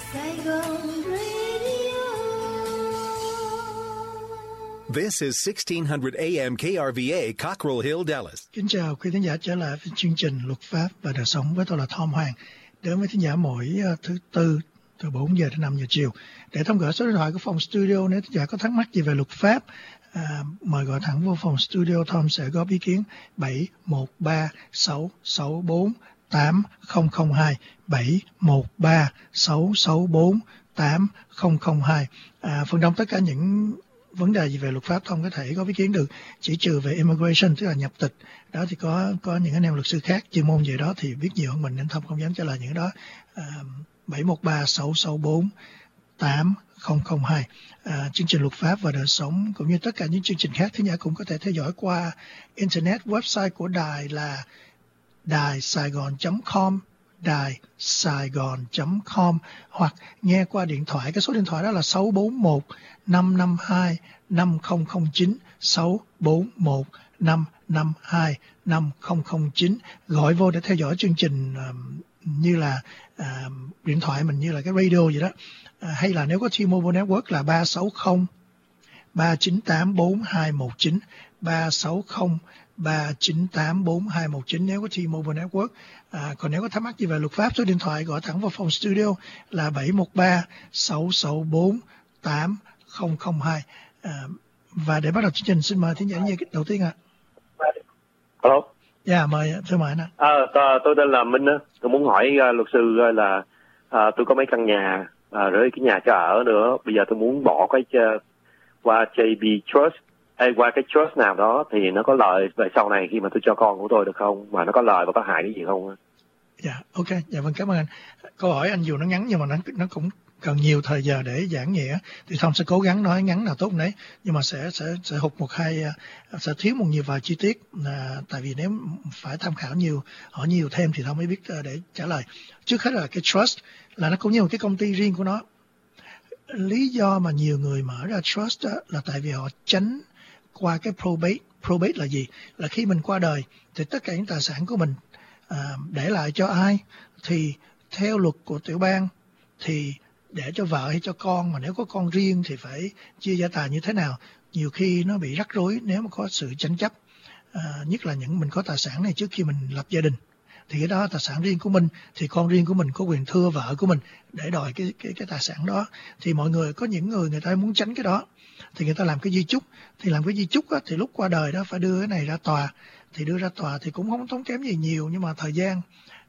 Saigon Radio. This is 1600 AM KRVA, Cockrell Hill, Dallas. Kính chào quý thính giả trở lại với chương trình Luật pháp và đời sống với tôi là Tom Hoàng. Đến với thính giả mỗi thứ Tư từ 4 giờ đến 5 giờ chiều. Để thông gửi số điện thoại của phòng studio nếu thính giả có thắc mắc gì về luật pháp, mời gọi thẳng vô phòng studio. Tom sẽ góp ý kiến 713-664-8002 713-664-8002. Phần đông tất cả những vấn đề gì về luật pháp Tom có thể có ý kiến được, chỉ trừ về immigration, tức là nhập tịch. Đó thì có những anh em luật sư khác chuyên môn về đó thì biết nhiều hơn mình nên Tom không dám trả lời những đó. 713-664-8002. Chương trình luật pháp và đời sống cũng như tất cả những chương trình khác thính giả cũng có thể theo dõi qua internet. Website của đài là đài-saigon.com, đài-saigon.com, hoặc nghe qua điện thoại. Cái số điện thoại đó là 641-552-5009, 641-552-5009. Gọi vô để theo dõi chương trình như là điện thoại mình, như là cái radio vậy đó. Hay là nếu có T-Mobile Network là 360-398-4219, 360-398-4219 nếu có T-Mobile Network. Còn nếu có thắc mắc gì về luật pháp, số điện thoại gọi thẳng vào phòng studio là 713-664-8002. Và để bắt đầu chương trình, xin mời thính giả như đầu tiên ạ. Hello. Dạ, mời, thưa mời anh. Tôi tên là Minh. Tôi muốn hỏi luật sư là tôi có mấy căn nhà rồi cái nhà cho ở nữa. Bây giờ tôi muốn bỏ cái qua JB Trust hay qua cái trust nào đó thì nó có lợi về sau này khi mà tôi cho con của tôi được không? Mà nó có lợi và có hại cái gì không? Dạ, ok. Dạ vâng, cảm ơn anh. Câu hỏi anh dù nó ngắn nhưng mà nó cũng cần nhiều thời giờ để giảng nhẹ, thì Tom sẽ cố gắng nói ngắn nào tốt đấy, nhưng mà sẽ hụt sẽ thiếu một nhiều vài chi tiết, tại vì nếu phải tham khảo hỏi nhiều thêm thì Tom mới biết để trả lời. Trước hết là cái trust là nó cũng như một cái công ty riêng của nó. Lý do mà nhiều người mở ra trust đó là tại vì họ tránh qua cái probate. Probate là gì? Là khi mình qua đời thì tất cả những tài sản của mình để lại cho ai, thì theo luật của tiểu bang thì để cho vợ hay cho con, mà nếu có con riêng thì phải chia gia tài như thế nào. Nhiều khi nó bị rắc rối nếu mà có sự tranh chấp, nhất là những mình có tài sản này trước khi mình lập gia đình, thì cái đó tài sản riêng của mình, thì con riêng của mình có quyền thưa vợ của mình để đòi cái tài sản đó. Thì mọi người, có những người ta muốn tránh cái đó thì người ta làm cái di chúc. Thì làm cái di chúc á, thì lúc qua đời đó phải đưa cái này ra tòa. Thì đưa ra tòa thì cũng không tốn kém gì nhiều, nhưng mà thời gian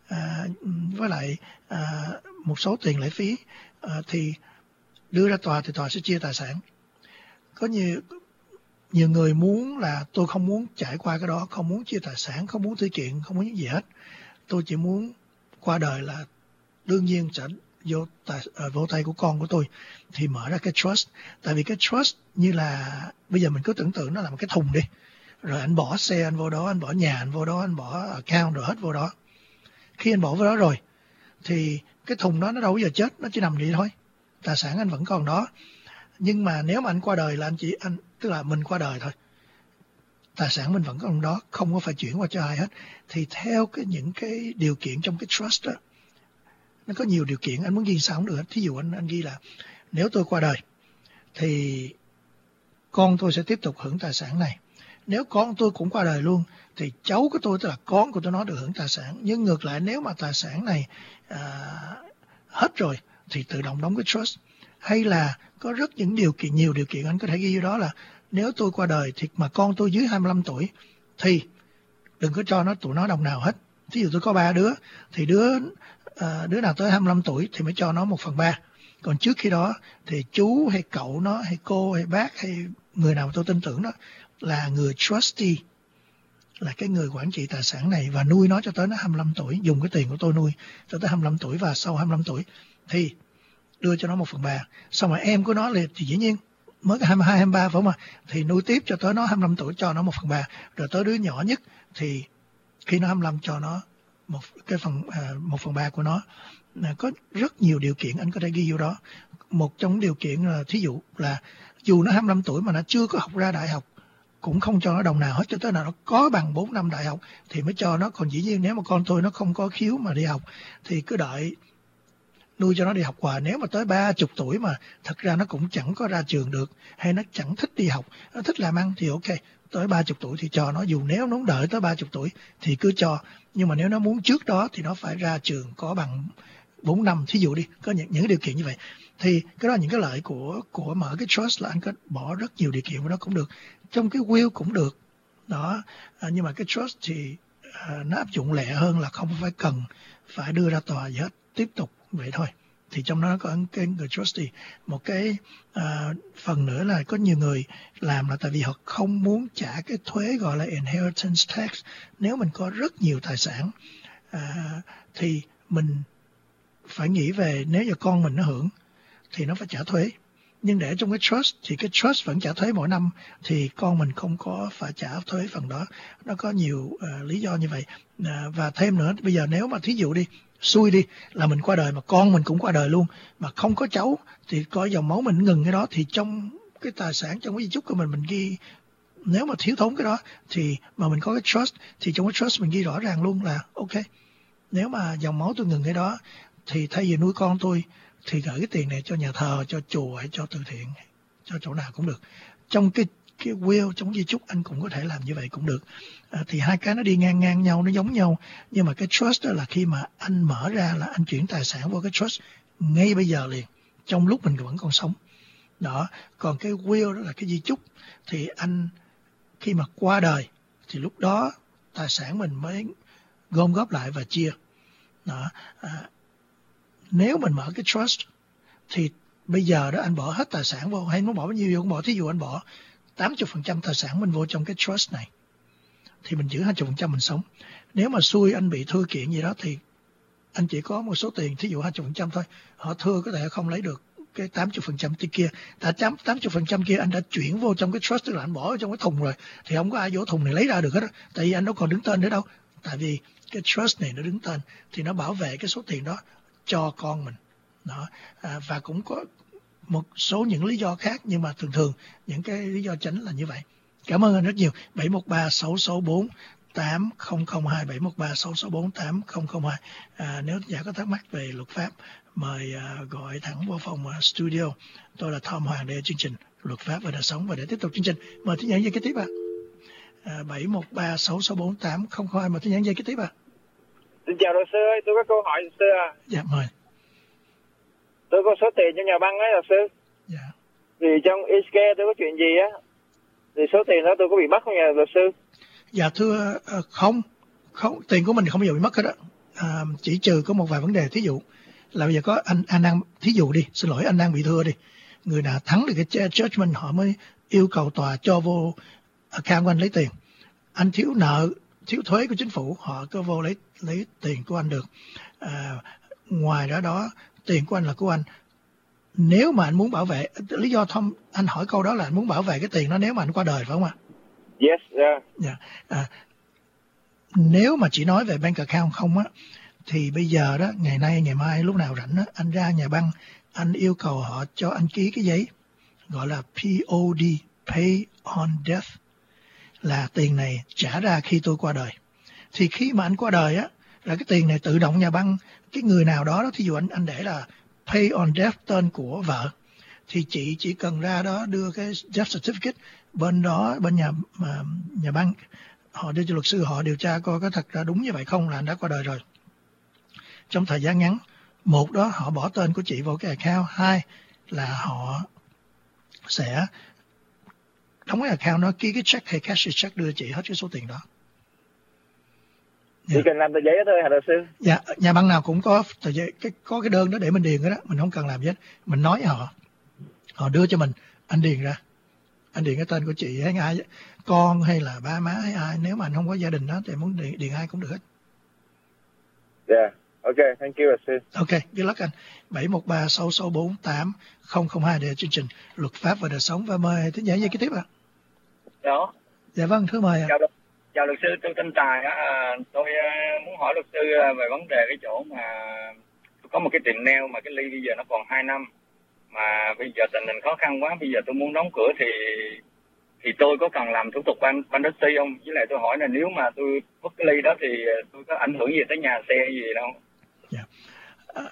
với lại một số tiền lệ phí, thì đưa ra tòa thì tòa sẽ chia tài sản. Có nhiều người muốn là tôi không muốn trải qua cái đó, không muốn chia tài sản, không muốn thư kiện, không muốn những gì hết. Tôi chỉ muốn qua đời là đương nhiên sẽ vô tay của con của tôi, thì mở ra cái trust. Tại vì cái trust như là bây giờ mình cứ tưởng tượng nó là một cái thùng đi, rồi anh bỏ xe anh vô đó, anh bỏ nhà anh vô đó, anh bỏ account rồi hết vô đó. Khi anh bỏ vào đó rồi thì cái thùng đó nó đâu bao giờ chết, nó chỉ nằm vậy thôi, tài sản anh vẫn còn đó. Nhưng mà nếu mà anh qua đời là tức là mình qua đời thôi, tài sản mình vẫn còn đó, không có phải chuyển qua cho ai hết. Thì theo những cái điều kiện trong cái trust đó, nó có nhiều điều kiện, anh muốn ghi sao cũng được. Thí dụ anh ghi là nếu tôi qua đời thì con tôi sẽ tiếp tục hưởng tài sản này. Nếu con tôi cũng qua đời luôn thì cháu của tôi, tức là con của tôi, nó được hưởng tài sản. Nhưng ngược lại, nếu mà tài sản này hết rồi thì tự động đóng cái trust. Hay là có nhiều điều kiện anh có thể ghi vô đó là nếu tôi qua đời thì mà con tôi dưới 25 tuổi thì đừng có cho tụi nó đồng nào hết. Thí dụ tôi có 3 đứa thì đứa nào tới 25 tuổi thì mới cho nó 1/3. Còn trước khi đó thì chú hay cậu nó hay cô hay bác hay người nào tôi tin tưởng đó là người trustee, là cái người quản trị tài sản này, và nuôi nó cho tới nó 25 tuổi, dùng cái tiền của tôi nuôi cho tới 25 tuổi, và sau 25 tuổi thì đưa cho nó 1/3. Xong rồi em của nó thì dĩ nhiên mới 22, 23 phải không ạ? Thì nuôi tiếp cho tới nó 25 tuổi cho nó 1/3. Rồi tới đứa nhỏ nhất thì khi nó 25 cho nó 1/3 của nó. Có rất nhiều điều kiện anh có thể ghi vô đó. Một trong điều kiện là thí dụ là dù nó 25 tuổi mà nó chưa có học ra đại học cũng không cho nó đồng nào hết, cho tới nào nó có bằng 4 năm đại học thì mới cho nó. Còn dĩ nhiên nếu mà con tôi nó không có khiếu mà đi học thì cứ đợi nuôi cho nó đi học hoài. Nếu mà tới 30 tuổi mà thật ra nó cũng chẳng có ra trường được, hay nó chẳng thích đi học, nó thích làm ăn thì ok, tới 30 tuổi thì cho nó, dù nếu nó muốn đợi tới 30 tuổi thì cứ cho. Nhưng mà nếu nó muốn trước đó thì nó phải ra trường có bằng 4 năm, thí dụ đi, có những điều kiện như vậy. Thì cái đó là những cái lợi của mở cái trust, là anh có bỏ rất nhiều điều kiện vào đó cũng được. Trong cái will cũng được đó, nhưng mà cái trust thì nó áp dụng lẹ hơn, là không phải cần phải đưa ra tòa gì hết, tiếp tục vậy thôi. Thì trong đó có cái người trustee. Một cái phần nữa là có nhiều người làm là tại vì họ không muốn trả cái thuế gọi là inheritance tax. Nếu mình có rất nhiều tài sản thì mình phải nghĩ về nếu như con mình nó hưởng thì nó phải trả thuế. Nhưng để trong cái trust thì cái trust vẫn trả thuế mỗi năm, thì con mình không có phải trả thuế phần đó. Nó có nhiều lý do như vậy. Và thêm nữa, bây giờ nếu mà thí dụ đi, xui đi là mình qua đời mà con mình cũng qua đời luôn, mà không có cháu, thì coi dòng máu mình ngừng cái đó, thì trong cái tài sản, trong cái di chúc của mình ghi, nếu mà thiếu thốn cái đó thì mà mình có cái trust, thì trong cái trust mình ghi rõ ràng luôn là ok, nếu mà dòng máu tôi ngừng cái đó thì thay vì nuôi con tôi thì gửi cái tiền này cho nhà thờ, cho chùa hay cho từ thiện, cho chỗ nào cũng được. Trong cái will, trong di chúc anh cũng có thể làm như vậy cũng được. Thì hai cái nó đi ngang ngang nhau, nó giống nhau. Nhưng mà cái trust đó là khi mà anh mở ra là anh chuyển tài sản vào cái trust ngay bây giờ liền, trong lúc mình vẫn còn sống. Đó. Còn cái will đó là cái di chúc, thì anh khi mà qua đời thì lúc đó tài sản mình mới gom góp lại và chia. Đó. Nếu mình mở cái trust thì bây giờ đó anh bỏ hết tài sản vô, hay nó bỏ bao nhiêu cũng bỏ. Thí dụ anh bỏ 80% tài sản mình vô trong cái trust này thì mình giữ 20% mình sống. Nếu mà xui anh bị thua kiện gì đó thì anh chỉ có một số tiền, thí dụ 20% thôi. Họ thua có thể không lấy được cái 80% kia. Tại 80% kia anh đã chuyển vô trong cái trust, tức là anh bỏ trong cái thùng rồi, thì không có ai vô thùng này lấy ra được hết đó. Tại vì anh đâu còn đứng tên nữa đâu. Tại vì cái trust này nó đứng tên thì nó bảo vệ cái số tiền đó cho con mình. Đó. Và cũng có một số những lý do khác, nhưng mà thường những cái lý do chính là như vậy. Cảm ơn anh rất nhiều. 713-664-8002, 713-664-8002. Nếu giả có thắc mắc về luật pháp, mời gọi thẳng vào phòng studio. Tôi là Tom Hoàng, đây là chương trình Luật pháp và đời sống. Và để tiếp tục chương trình, mời thính giả dây kế tiếp ạ. 713-664-8002, mời thính giả dây kế tiếp ạ. Xin chào luật sư ơi, tôi có câu hỏi luật sư à. Dạ, mời. Tôi có số tiền cho nhà băng ấy luật sư. Dạ. Thì trong Iske tôi có chuyện gì á, thì số tiền đó tôi có bị mất không nhà luật sư? Dạ thưa, không, tiền của mình không bao giờ bị mất hết á. Chỉ trừ có một vài vấn đề, thí dụ là bây giờ có anh đang, thí dụ đi, xin lỗi, anh đang bị thua đi, người nào thắng được cái judgment họ mới yêu cầu tòa cho vô account của anh lấy tiền. Anh thiếu nợ, thiếu thuế của chính phủ, họ có vô lấy tiền của anh được. Ngoài đó tiền của anh là của anh. Nếu mà anh muốn bảo vệ, lý do Tom anh hỏi câu đó là anh muốn bảo vệ cái tiền đó nếu mà anh qua đời, phải không ạ? Yes, yeah. Yeah. Nếu mà chỉ nói về bank account không á, thì bây giờ đó, ngày nay, ngày mai, lúc nào rảnh á, anh ra nhà băng, anh yêu cầu họ cho anh ký cái giấy gọi là POD, Pay on Death, là tiền này trả ra khi tôi qua đời. Thì khi mà anh qua đời á, là cái tiền này tự động nhà băng, cái người nào đó, thí dụ anh để là Pay on Death tên của vợ, thì chị chỉ cần ra đó đưa cái death certificate, bên đó, bên nhà băng, họ đưa cho luật sư họ điều tra coi có thật ra đúng như vậy không, là anh đã qua đời rồi. Trong thời gian ngắn, một đó họ bỏ tên của chị vào cái account, hai là họ sẽ đóng cái account đó, ký cái check hay cash check đưa chị hết cái số tiền đó. Chỉ cần làm tờ giấy đó thôi hả luật sư? Dạ, nhà băng nào cũng có tờ giấy, có cái đơn đó để mình điền cái đó, mình không cần làm gì hết. Mình nói với họ đưa cho mình, anh điền ra. Anh điền cái tên của chị hay ai, con hay là ba má hay ai, nếu mà anh không có gia đình đó thì muốn điền ai cũng được hết. Yeah, ok, thank you luật sư. Ok, good luck anh. 713-664-8002 để chương trình Luật pháp và đời sống, và mời thính giả dây kế tiếp ạ. Đó. Dạ vâng, thưa mời ạ. Chào luật sư, tôi tên Tài á. Tôi muốn hỏi luật sư về vấn đề cái chỗ mà có một cái tiệm nail mà cái ly bây giờ nó còn 2 năm, mà bây giờ tình hình khó khăn quá, bây giờ tôi muốn đóng cửa thì tôi có cần làm thủ tục bankruptcy không? Với lại tôi hỏi là nếu mà tôi vứt cái ly đó thì tôi có ảnh hưởng gì tới nhà xe gì đâu? Dạ.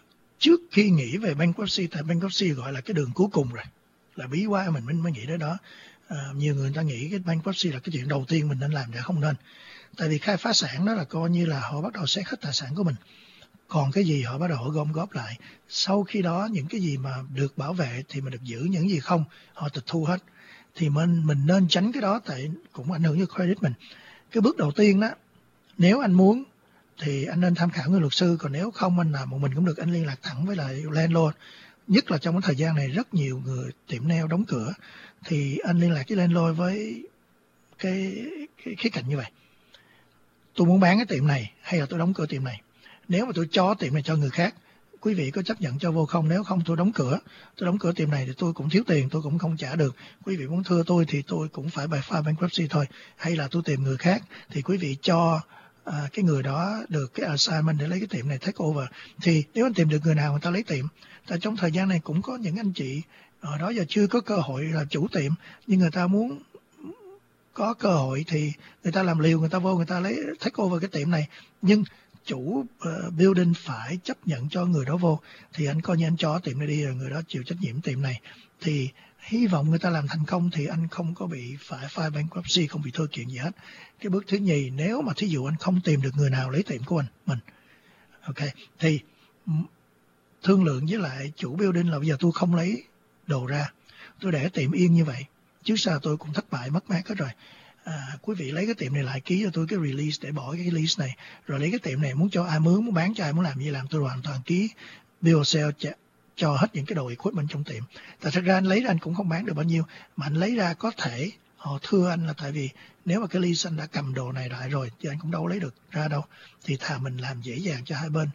trước khi nghĩ về bankruptcy, tại bankruptcy gọi là cái đường cuối cùng rồi, là bí quá mình mới nghĩ đến đó. Nhiều người ta nghĩ cái bankruptcy là cái chuyện đầu tiên mình nên làm, để không nên. Tại vì khai phá sản đó là coi như là họ bắt đầu xét hết tài sản của mình, còn cái gì họ bắt đầu họ gom góp lại. Sau khi đó những cái gì mà được bảo vệ thì mình được giữ, những gì không họ tịch thu hết. Thì mình nên tránh cái đó, tại cũng ảnh hưởng đến credit mình. Cái bước đầu tiên đó, nếu anh muốn thì anh nên tham khảo người luật sư, còn nếu không anh làm một mình cũng được, anh liên lạc thẳng với lại landlord. Nhất là trong cái thời gian này rất nhiều người tiệm nail đóng cửa, thì anh liên lạc với landlord với cái khía cạnh như vậy: tôi muốn bán cái tiệm này hay là tôi đóng cửa tiệm này. Nếu mà tôi cho tiệm này cho người khác, quý vị có chấp nhận cho vô không? Nếu không tôi đóng cửa tiệm này thì tôi cũng thiếu tiền, tôi cũng không trả được. Quý vị muốn thưa tôi thì tôi cũng phải file bankruptcy thôi. Hay là tôi tìm người khác thì quý vị cho cái người đó được cái assignment để lấy cái tiệm này take over. Thì nếu anh tìm được người nào người ta lấy tiệm. Tại trong thời gian này cũng có những anh chị ở đó giờ chưa có cơ hội là chủ tiệm, nhưng người ta muốn có cơ hội thì người ta làm liều, người ta vô người ta lấy take over cái tiệm này, nhưng chủ building phải chấp nhận cho người đó vô. Thì anh coi như anh cho tiệm này đi rồi người đó chịu trách nhiệm tiệm này. Thì hy vọng người ta làm thành công thì anh không có bị phải file bankruptcy, không bị thưa kiện gì hết. Cái bước thứ nhì, nếu mà thí dụ anh không tìm được người nào lấy tiệm của mình, ok, thì thương lượng với lại chủ building là bây giờ tôi không lấy đồ ra, tôi để tiệm yên như vậy, trước sau tôi cũng thất bại mất mát hết rồi. Quý vị lấy cái tiệm này lại, ký cho tôi cái release để bỏ cái lease này, rồi lấy cái tiệm này muốn cho ai mướn, muốn bán cho ai, muốn làm gì làm, tôi hoàn toàn ký bill of sale cho hết những cái đồ equipment trong tiệm. Tại thật ra anh lấy ra anh cũng không bán được bao nhiêu, mà anh lấy ra có thể họ thưa anh là tại vì nếu mà cái lease anh đã cầm đồ này lại rồi thì anh cũng đâu lấy được ra đâu. Thì thà mình làm dễ dàng cho hai bên,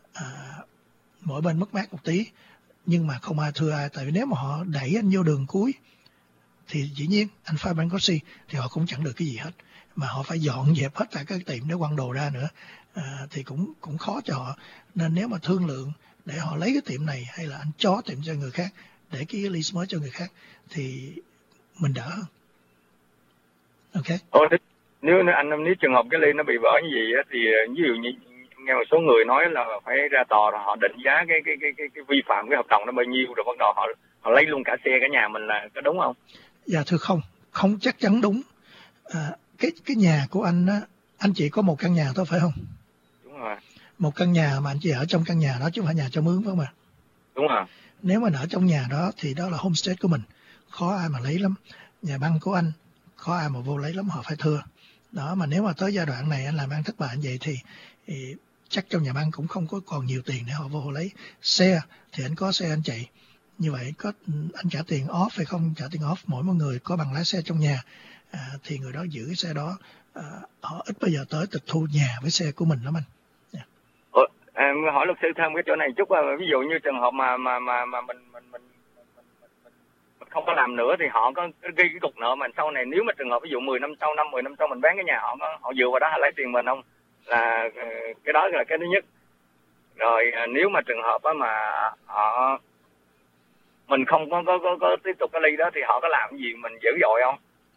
mỗi bên mất mát một tí nhưng mà không ai thưa ai. Tại vì nếu mà họ đẩy anh vô đường cuối thì dĩ nhiên anh file bankruptcy thì họ cũng chẳng được cái gì hết, mà họ phải dọn dẹp hết cả cái tiệm để quăng đồ ra nữa, thì cũng khó cho họ. Nên nếu mà thương lượng để họ lấy cái tiệm này hay là anh cho tiệm cho người khác, để cái lease mới cho người khác thì mình đỡ hơn. Ok. Nếu trường hợp cái lease nó bị vỡ như vậy á, thì ví dụ như nghe một số người nói là phải ra tòa rồi họ định giá cái vi phạm cái hợp đồng nó bao nhiêu, rồi bắt đầu họ lấy luôn cả xe cả nhà mình, là có đúng không? Dạ thưa không chắc chắn đúng. Cái nhà của anh á, anh chỉ có một căn nhà thôi phải không? Đúng rồi. Một căn nhà mà anh chỉ ở trong căn nhà đó chứ không phải nhà cho mướn phải không ạ? Đúng rồi. Nếu mà ở trong nhà đó thì đó là homestead của mình, khó ai mà lấy lắm. Nhà băng của anh khó ai mà vô lấy lắm, họ phải thưa. Đó, mà nếu mà tới giai đoạn này anh làm ăn thất bại như vậy thì chắc trong nhà băng cũng không có còn nhiều tiền để họ vô lấy. Xe thì anh có xe anh chạy. Như vậy có anh trả tiền off hay không trả tiền off, mỗi một người có bằng lái xe trong nhà thì người đó giữ cái xe đó, họ ít bao giờ tới tịch thu nhà với xe của mình lắm anh. Em hỏi luật sư thêm cái chỗ này chút, ví dụ như trường hợp mà mình không có làm nữa thì họ có ghi cái cục nợ mà sau này nếu mà trường hợp ví dụ 10 năm sau mình bán cái nhà, họ dựa vào đó họ lấy tiền mình không? Là cái đó là cái thứ nhất. Rồi nếu mà trường hợp mà mình không có tiếp tục cái ly đó thì họ có làm gì mình dữ dội không?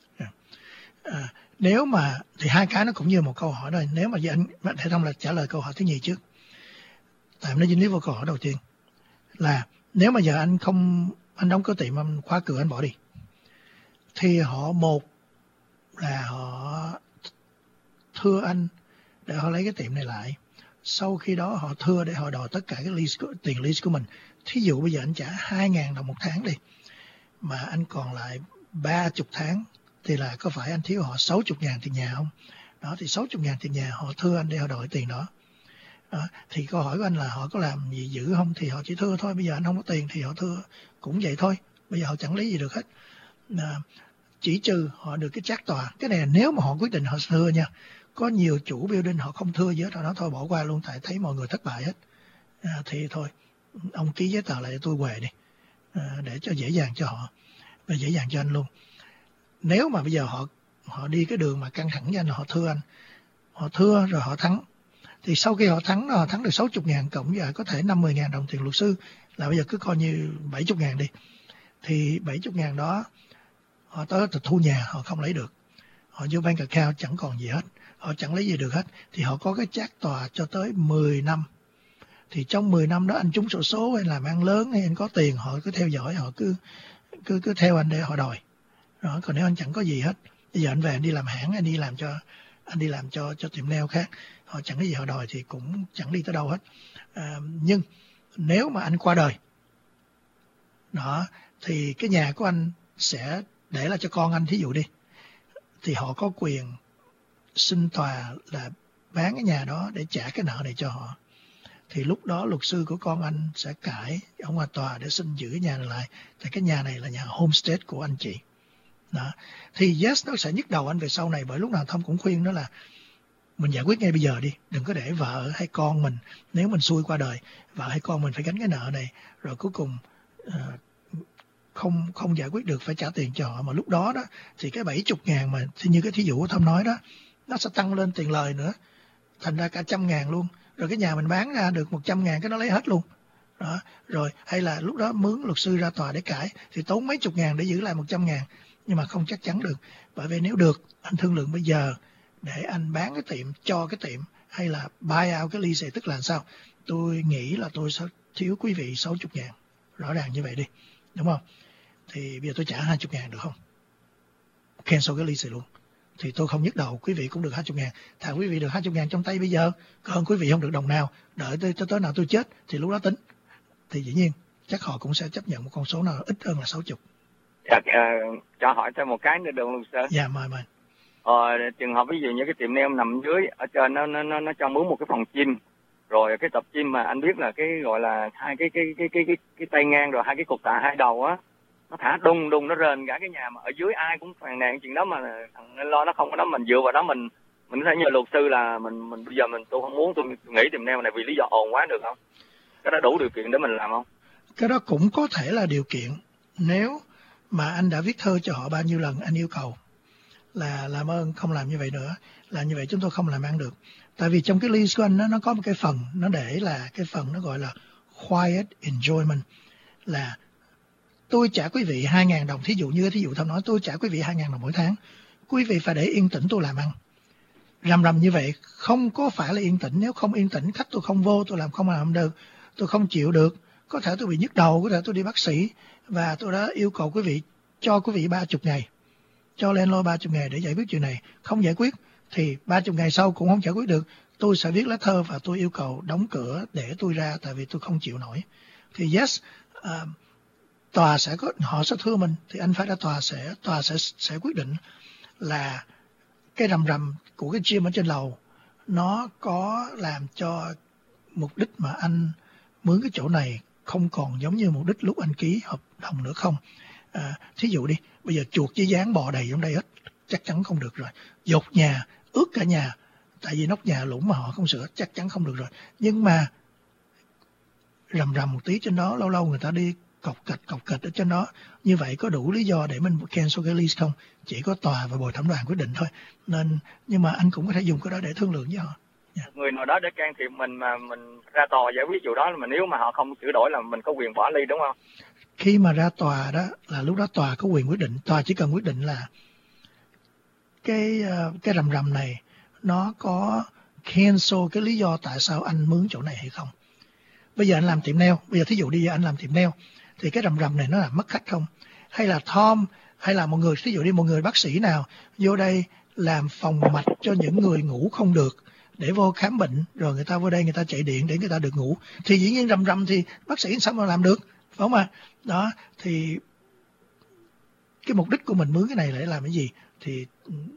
Nếu mà thì hai cái nó cũng như một câu hỏi thôi. Nếu mà anh thể thông là trả lời câu hỏi thứ nhì trước, tại nó dính líu vào câu hỏi đầu tiên là nếu mà giờ anh đóng cửa tiệm, anh khóa cửa anh bỏ đi, thì một là họ thưa anh để họ lấy cái tiệm này lại. Sau khi đó họ thưa để họ đòi tất cả cái tiền lease của mình. Thí dụ bây giờ anh trả 2.000 đồng một tháng đi, mà anh còn lại 30 tháng thì là có phải anh thiếu họ 60.000 tiền nhà không? Đó, thì 60.000 tiền nhà họ thưa anh để họ đòi tiền đó. Thì câu hỏi của anh là họ có làm gì dữ không? Thì họ chỉ thưa thôi. Bây giờ anh không có tiền thì họ thưa cũng vậy thôi. Bây giờ họ chẳng lấy gì được hết. Chỉ trừ họ được cái trác tòa. Cái này là nếu mà họ quyết định họ thưa nha. Có nhiều chủ building họ không thưa với nó thôi, bỏ qua luôn tại thấy mọi người thất bại hết. Thì thôi, ông ký giấy tờ lại cho tôi về đi, để cho dễ dàng cho họ và dễ dàng cho anh luôn. Nếu mà bây giờ họ đi cái đường mà căng thẳng với anh, họ thưa anh, họ thưa rồi họ thắng, thì sau khi họ thắng được 60.000 cộng với có thể 50.000 đồng tiền luật sư, là bây giờ cứ coi như 70.000 đi, thì 70.000 đó họ tới tịch thu nhà họ không lấy được, họ vô bank account chẳng còn gì hết, họ chẳng lấy gì được hết, thì họ có cái trác tòa cho tới 10 năm thì trong 10 năm đó anh trúng xổ số hay làm ăn lớn hay anh có tiền, họ cứ theo dõi, họ cứ theo anh để họ đòi. Đó, còn nếu anh chẳng có gì hết, bây giờ anh về anh đi làm hãng, anh đi làm cho tiệm nail khác, họ chẳng có gì họ đòi thì cũng chẳng đi tới đâu hết. Nhưng nếu mà anh qua đời đó thì cái nhà của anh sẽ để lại cho con anh, thí dụ đi, thì họ có quyền xin tòa là bán cái nhà đó để trả cái nợ này cho họ. Thì lúc đó luật sư của con anh sẽ cãi ở ngoài tòa để xin giữ cái nhà này lại, thì cái nhà này là nhà homestead của anh chị. Đó. Thì yes, nó sẽ nhức đầu anh về sau này, bởi lúc nào Thông cũng khuyên đó là mình giải quyết ngay bây giờ đi, đừng có để vợ hay con mình, nếu mình xui qua đời, vợ hay con mình phải gánh cái nợ này, rồi cuối cùng không giải quyết được, phải trả tiền cho họ. Mà lúc đó đó thì cái 70.000 mà như cái thí dụ của Thông nói đó, nó sẽ tăng lên tiền lời nữa, thành ra cả 100.000 luôn. Rồi cái nhà mình bán ra được 100.000 cái nó lấy hết luôn. Đó. Rồi hay là lúc đó mướn luật sư ra tòa để cãi thì tốn mấy chục ngàn để giữ lại 100.000, nhưng mà không chắc chắn được. Bởi vì nếu được, anh thương lượng bây giờ để anh bán cái tiệm cho cái tiệm, hay là buy out cái lease, tức là sao? Tôi nghĩ là tôi sẽ thiếu quý vị 60.000, rõ ràng như vậy đi, đúng không? Thì bây giờ tôi trả 20.000 được không? Cancel cái lease luôn. Thì tôi không nhức đầu, quý vị cũng được 20.000. Thà quý vị được 20.000 trong tay bây giờ, còn quý vị không được đồng nào, đợi tới nào tôi chết thì lúc đó tính. Thì dĩ nhiên chắc họ cũng sẽ chấp nhận một con số nào ít hơn là 60. Cho hỏi thêm một cái nữa được không sir? Dạ, mời. Trường hợp ví dụ như cái tiệm nail nằm dưới, ở trên nó cho mướn một cái phòng gym, rồi cái tập gym mà anh biết là cái gọi là hai cái tay ngang, rồi hai cái cục tạ hai đầu á, nó thả đùng nó rền cả cái nhà, mà ở dưới ai cũng phàn nàn chuyện đó, mà thằng nên lo nó không có đó, mình dựa vào đó mình có thể nhờ luật sư là mình bây giờ tôi không muốn, tôi nghỉ tiệm nail này vì lý do ồn quá, được không? Cái đó đủ điều kiện để mình làm không? Cái đó cũng có thể là điều kiện nếu mà anh đã viết thơ cho họ bao nhiêu lần, anh yêu cầu là làm ơn không làm như vậy nữa, là như vậy chúng tôi không làm ăn được. Tại vì trong cái lease của anh nó có một cái phần, nó để là cái phần nó gọi là quiet enjoyment, là tôi trả quý vị 2.000 đồng, thí dụ Thông nói tôi trả quý vị 2.000 đồng mỗi tháng, quý vị phải để yên tĩnh tôi làm ăn. Rầm như vậy không có phải là yên tĩnh, nếu không yên tĩnh khách tôi không vô, tôi không làm được, tôi không chịu được, có thể tôi bị nhức đầu, có thể tôi đi bác sĩ, và tôi đã yêu cầu quý vị cho quý vị 30 ngày, cho lên lôi 30 ngày để giải quyết chuyện này. Không giải quyết thì 30 ngày sau cũng không giải quyết được, tôi sẽ viết lá thơ và tôi yêu cầu đóng cửa để tôi ra, tại vì tôi không chịu nổi. Thì yes, tòa sẽ có, họ sẽ thưa mình thì anh phải ra tòa sẽ quyết định là cái rầm của cái gym ở trên lầu nó có làm cho mục đích mà anh mướn cái chỗ này không còn giống như mục đích lúc anh ký hợp đồng nữa không. Thí dụ đi, bây giờ chuột với gián bò đầy trong đây hết, chắc chắn không được rồi. Dột nhà, ướt cả nhà, tại vì nóc nhà lũng mà họ không sửa, chắc chắn không được rồi. Nhưng mà rầm một tí trên đó, lâu lâu người ta đi cọc cạch ở trên đó, như vậy có đủ lý do để mình cancel cái lease không? Chỉ có tòa và bồi thẩm đoàn quyết định thôi. Nên nhưng mà anh cũng có thể dùng cái đó để thương lượng với họ. Người nào đó để can thiệp mình mà mình ra tòa giải quyết vụ đó, mà nếu mà họ không sửa đổi là mình có quyền bỏ ly, đúng không? Khi mà ra tòa đó là lúc đó tòa có quyền quyết định. Tòa chỉ cần quyết định là cái rầm này nó có cancel cái lý do tại sao anh mướn chỗ này hay không. Bây giờ anh làm tiệm nail, bây giờ thí dụ đi anh làm tiệm nail thì cái rầm này nó làm mất khách không? Hay là Tom, hay là một người, thí dụ đi một người bác sĩ nào vô đây làm phòng mạch cho những người ngủ không được để vô khám bệnh, rồi người ta vô đây người ta chạy điện để người ta được ngủ, thì dĩ nhiên rầm thì bác sĩ sao mà làm được, phải không ạ? Đó, thì cái mục đích của mình mướn cái này là để làm cái gì? Thì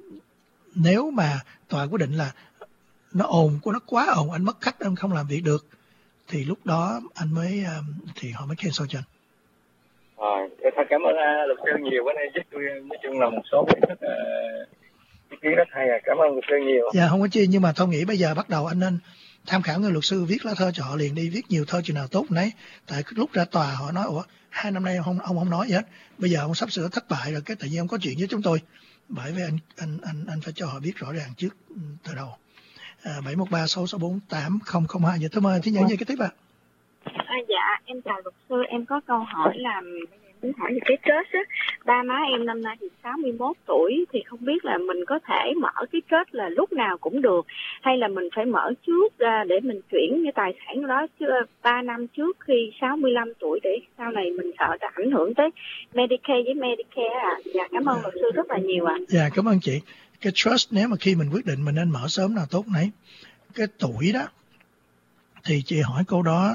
nếu mà tòa quyết định là nó ồn, của nó quá ồn, anh mất khách, anh không làm việc được, thì lúc đó anh mới thì họ mới cancel cho anh. Thật cảm ơn luật sư nhiều, bữa nay giúp tôi nói chung là một số ý kiến rất hay. Cảm ơn luật sư nhiều. Dạ không có chi, nhưng mà tôi nghĩ bây giờ bắt đầu anh nên tham khảo người luật sư viết lá thơ cho họ liền đi, viết nhiều thơ chừng nào tốt nấy. Tại lúc ra tòa họ nói 2 năm nay ông không nói gì hết, bây giờ ông sắp sửa thất bại rồi, cái tự nhiên ông có chuyện với chúng tôi. Bởi vì anh phải cho họ biết rõ ràng trước từ đầu. 713-664-8002. Dạ thưa mời thí nhận gì cái tiếp ạ? Dạ em chào luật sư, em có câu hỏi là muốn hỏi về cái trust á. Ba má em năm nay thì 61 tuổi, thì không biết là mình có thể mở cái trust là lúc nào cũng được, hay là mình phải mở trước ra để mình chuyển cái tài sản đó 3 năm trước khi 65 tuổi, để sau này mình sợจะảnh hưởng tới Medicare với Medicare ạ. Dạ, cảm ơn luật sư rất là nhiều ạ. Dạ, cảm ơn chị. Cái trust nếu mà khi mình quyết định mình nên mở sớm nào tốt nấy. Cái tuổi đó thì chị hỏi câu đó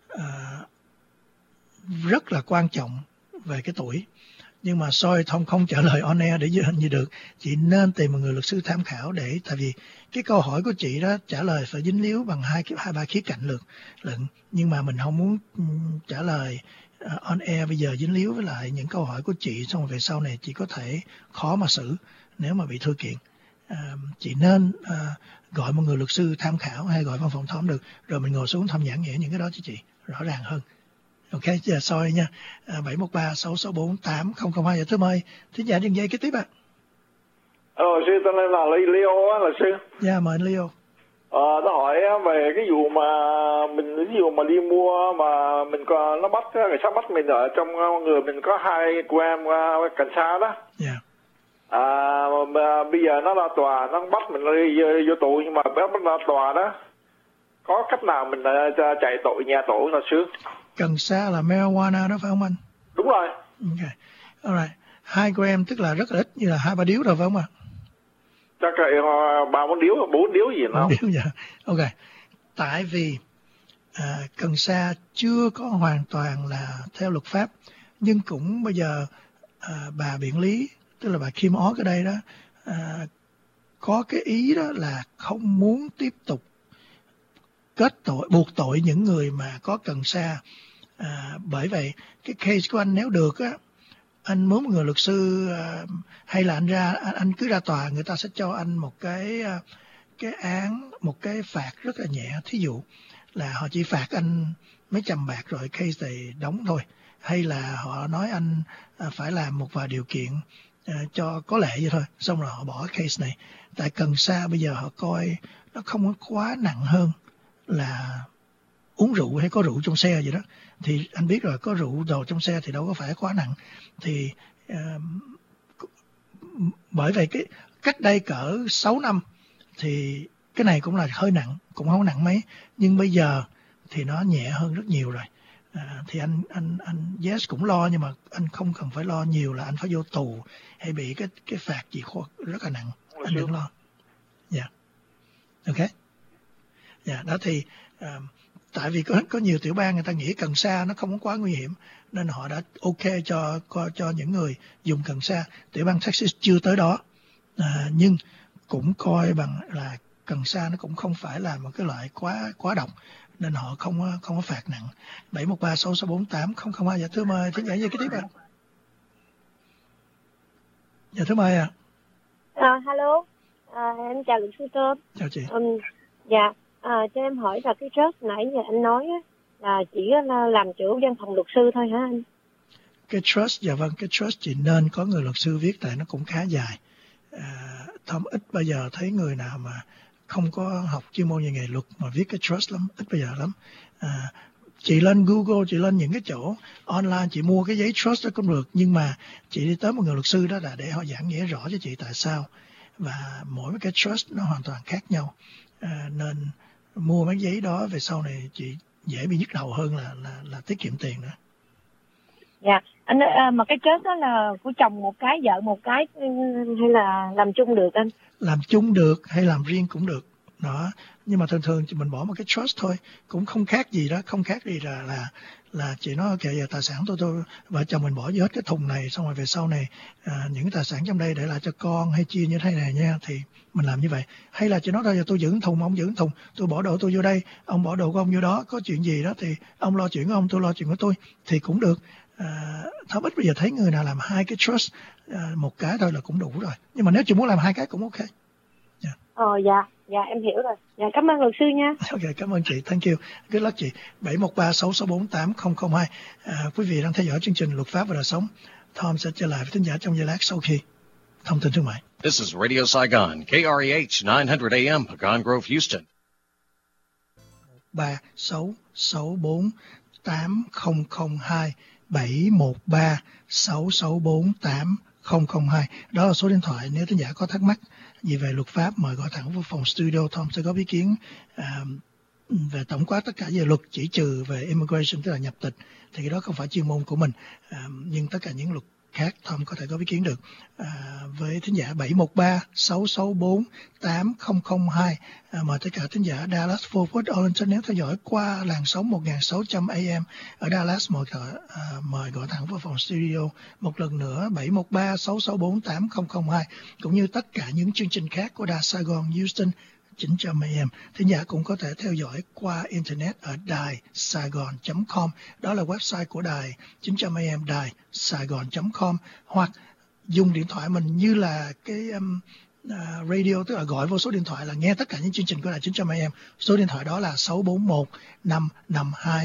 rất là quan trọng về cái tuổi. Nhưng mà sorry Thông không trả lời on air để như được. Chị nên tìm một người luật sư tham khảo để, tại vì cái câu hỏi của chị đó trả lời phải dính líu bằng hai ba khía cạnh luận. Nhưng mà mình không muốn trả lời on air bây giờ dính líu với lại những câu hỏi của chị, xong rồi về sau này chị có thể khó mà xử nếu mà bị thư kiện. Chị nên gọi một người luật sư tham khảo hay gọi văn phòng Tom được, rồi mình ngồi xuống Tom giảng nghĩa những cái đó cho chị rõ ràng hơn. Ok, giờ sorry nha. 713-664-8002. Dạ, thưa mời thính giả đường dây kế tiếp ạ. Sư tên là Leo á, là sư. Dạ, mời anh Leo. Nó hỏi về cái vụ mà mình, ví dụ mà đi mua mà mình có, nó bắt, cảnh sát bắt mình ở trong người mình có 2 gram cần sa đó. Dạ. Mà bây giờ nó ra tòa, nó bắt mình đi vô tù, nhưng mà bắt ra tòa đó, có cách nào mình chạy tội nhà tội là sư? Cần sa là marijuana đó phải không anh? Đúng rồi. Ok, alright. 2 gram tức là rất là ít, như là 2-3 điếu rồi phải không ạ? Chắc là 3-4 điếu, 4 điếu gì nào? 4 điếu dạ. Ok. Tại vì cần sa chưa có hoàn toàn là theo luật pháp, nhưng cũng bây giờ bà biện lý, tức là bà Kim Oz ở đây đó, có cái ý đó là không muốn tiếp tục buộc tội những người mà có cần sa. Bởi vậy cái case của anh nếu được á, anh muốn một người luật sư hay là anh cứ ra tòa, người ta sẽ cho anh một cái án, một cái phạt rất là nhẹ. Thí dụ là họ chỉ phạt anh mấy trăm bạc rồi case này đóng thôi, hay là họ nói anh phải làm một vài điều kiện cho có lệ vậy thôi, xong rồi họ bỏ case này. Tại cần sa bây giờ họ coi nó không có quá nặng hơn là uống rượu hay có rượu trong xe vậy đó. Thì anh biết rồi, có rượu đồ trong xe thì đâu có phải quá nặng. Thì bởi vậy cái cách đây cỡ 6 năm thì cái này cũng là hơi nặng, cũng không nặng mấy, nhưng bây giờ thì nó nhẹ hơn rất nhiều rồi. Thì anh yes cũng lo, nhưng mà anh không cần phải lo nhiều là anh phải vô tù hay bị cái phạt gì rất là nặng. Anh đừng lo. Dạ. Ok. Dạ, đó thì tại vì có nhiều tiểu bang người ta nghĩ cần sa nó không có quá nguy hiểm, nên họ đã ok cho những người dùng cần sa. Tiểu bang Texas chưa tới đó, nhưng cũng coi bằng là cần sa nó cũng không phải là một cái loại quá độc, nên họ không có phạt nặng. 713-664-8002. Dạ, thưa mời thính giả gì cái tiếp ạ? Dạ, thưa mời ạ. Hello, em chào luật sư Tôm. Chào chị. Dạ, cho em hỏi là cái trust nãy giờ anh nói á, là chỉ làm chủ văn phòng luật sư thôi hả anh? Cái trust, dạ vâng, cái trust chị nên có người luật sư viết, tại nó cũng khá dài. Tom ít bao giờ thấy người nào mà không có học chuyên môn về nghề luật mà viết cái trust lắm, ít bao giờ lắm. Chị lên Google, chị lên những cái chỗ online, chị mua cái giấy trust đó cũng được, nhưng mà chị đi tới một người luật sư đó là để họ giảng nghĩa rõ cho chị tại sao. Và mỗi cái trust nó hoàn toàn khác nhau, nên mua mấy giấy đó về sau này chị dễ bị nhức đầu hơn là tiết kiệm tiền nữa. Dạ, anh mà cái trust đó là của chồng một cái, vợ một cái, hay là làm chung được anh? Làm chung được hay làm riêng cũng được. Đó, nhưng mà thường thì mình bỏ một cái trust thôi, cũng không khác gì đó, không khác gì là chị nói ok, giờ tài sản tôi vợ chồng mình bỏ vô hết cái thùng này, xong rồi về sau này những tài sản trong đây để lại cho con hay chia như thế này nha, thì mình làm như vậy. Hay là chị nói thôi giờ tôi giữ thùng, ông giữ thùng, tôi bỏ đồ tôi vô đây, ông bỏ đồ của ông vô đó, có chuyện gì đó thì ông lo chuyện của ông, tôi lo chuyện của tôi, thì cũng được. Thảo ít bây giờ thấy người nào làm 2 cái trust, một cái thôi là cũng đủ rồi, nhưng mà nếu chị muốn làm 2 cái cũng ok. Dạ, em hiểu rồi. Dạ, cảm ơn luật sư nha. Ok, cảm ơn chị, thank you. Good luck chị. 713-664-8002. Quý vị đang theo dõi chương trình Luật pháp và đời sống. Tom sẽ trở lại với thính giả trong giây lát sau khi thông tin thương mại. This is Radio Saigon, KREH 900 AM, Pecan Grove, Houston. 3664 8002 713 664 8002. Đó là số điện thoại nếu thính giả có thắc mắc gì về luật pháp, mời gọi thẳng vào phòng studio. Tom sẽ có ý kiến về tổng quát tất cả về luật, chỉ trừ về immigration, tức là nhập tịch, thì cái đó không phải chuyên môn của mình, nhưng tất cả những luật khác Tom có thể có ý kiến được. Với thính giả 713 664 8002, mời tất cả thính giả Dallas, Fort Worth, Arlington nếu theo dõi qua làn sóng 1600 AM ở Dallas, mời gọi thẳng vào phòng studio một lần nữa 713 664 8002, cũng như tất cả những chương trình khác của Đài Sài Gòn, Houston 900 AM. Thính giả cũng có thể theo dõi qua Internet ở đài saigon.com. Đó là website của đài 900 AM, đài saigon.com. Hoặc dùng điện thoại mình như là cái radio, tức là gọi vô số điện thoại là nghe tất cả những chương trình của đài 900 AM. Số điện thoại đó là 641 552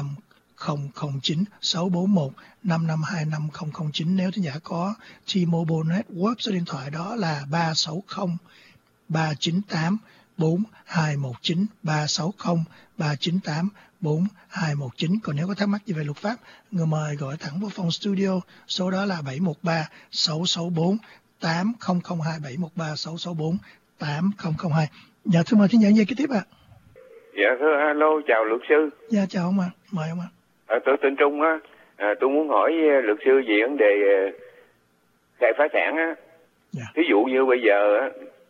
5009, 641 552 5009. Nếu thính giả có T-Mobile Network, số điện thoại đó là 360 398 4219, 360 398 4219. Còn nếu có thắc mắc gì về luật pháp, người mời gọi thẳng vào phòng studio, số đó là 713 664 8002, 713 664 8002. Dạ, thưa mời thính giả dây kế tiếp ạ. Dạ thưa, alo, chào luật sư. Dạ chào ông ạ, mời ông ạ. Tôi tên Trung á, tôi muốn hỏi luật sư về vấn đề khai phá sản á. Dạ. Ví dụ như bây giờ á,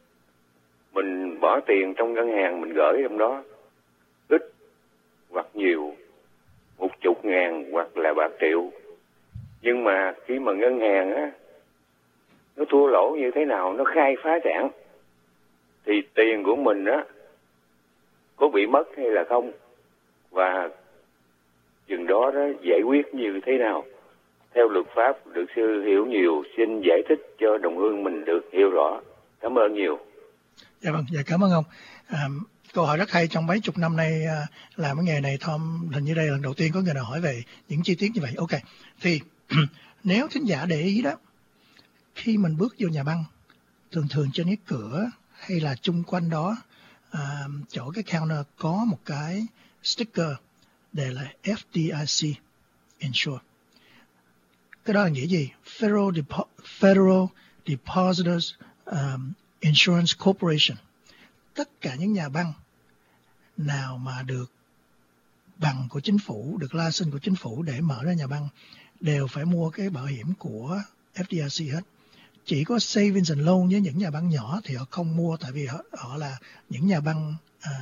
mình bỏ tiền trong ngân hàng, mình gửi trong đó ít hoặc nhiều, 10.000 hoặc là bạc triệu, nhưng mà khi mà ngân hàng á nó thua lỗ như thế nào, nó khai phá sản, thì tiền của mình á có bị mất hay là không, và chừng đó giải quyết như thế nào theo luật pháp. Luật sư hiểu nhiều, xin giải thích cho đồng hương mình được hiểu rõ. Cảm ơn nhiều. Dạ vâng, dạ cảm ơn ông. Câu hỏi rất hay. Trong mấy chục năm nay làm cái nghề này, Tom hình như đây là lần đầu tiên có người nào hỏi về những chi tiết như vậy. Ok, thì nếu thính giả để ý đó, khi mình bước vô nhà băng, thường thường trên cái cửa hay là chung quanh đó, chỗ cái counter có một cái sticker đề là FDIC Insure. Cái đó là nghĩa gì? Federal Depositors Insurance Corporation. Tất cả những nhà băng nào mà được bằng của chính phủ, được license của chính phủ để mở ra nhà băng đều phải mua cái bảo hiểm của FDIC hết. Chỉ có savings and loan với những nhà băng nhỏ thì họ không mua, tại vì họ là những nhà băng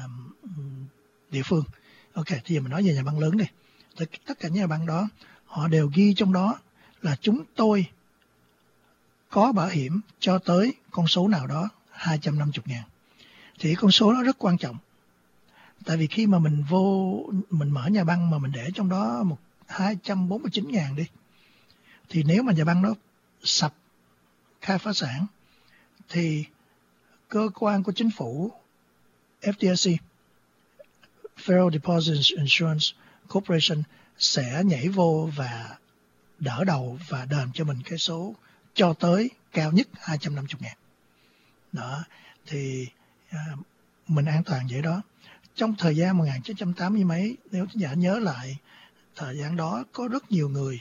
địa phương. Ok, thì giờ mình nói về nhà băng lớn đi. Tất cả những nhà băng đó họ đều ghi trong đó là chúng tôi có bảo hiểm cho tới con số nào đó 250.000. Thì con số đó rất quan trọng. Tại vì khi mà mình mở nhà băng mà mình để trong đó 249.000 đi, thì nếu mà nhà băng đó sập, khai phá sản, thì cơ quan của chính phủ FDIC, Federal Deposit Insurance Corporation, sẽ nhảy vô và đỡ đầu và đền cho mình cái số cho tới cao nhất 250.000. Đó, thì mình an toàn vậy đó. Trong thời gian 1980 mấy, nếu thính giả nhớ lại, thời gian đó có rất nhiều người